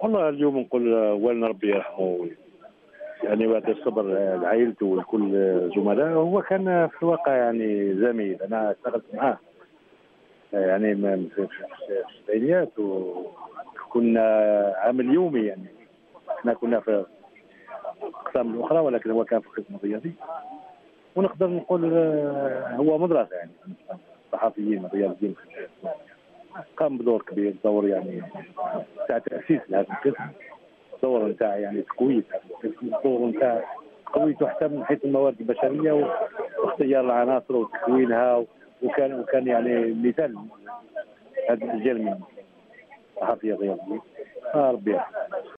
والله اليوم نقول والدنا ربي يرحمه، يعني وهذا الصبر لعائلته ولكل زملائه. هو كان في الواقع يعني زميل، انا اشتغلت معاه يعني في السبعينيات، وكنا عمل يومي يعني. احنا كنا في الاقسام الاخرى ولكن هو كان في القسم الرياضي، ونقدر نقول هو مدرسه يعني الصحفيين الرياضيين. قام بدور كبير، دور يعني تاع تاسيس لهذا القسم، دور نتاع يعني تقويه هذا القسم، دور نتاع تقويته حتى من حيث الموارد البشريه واختيار العناصر وتكوينها. وكان يعني مثال هذا الرجال من الصحفيه الرياضيين. ربي يرحمه.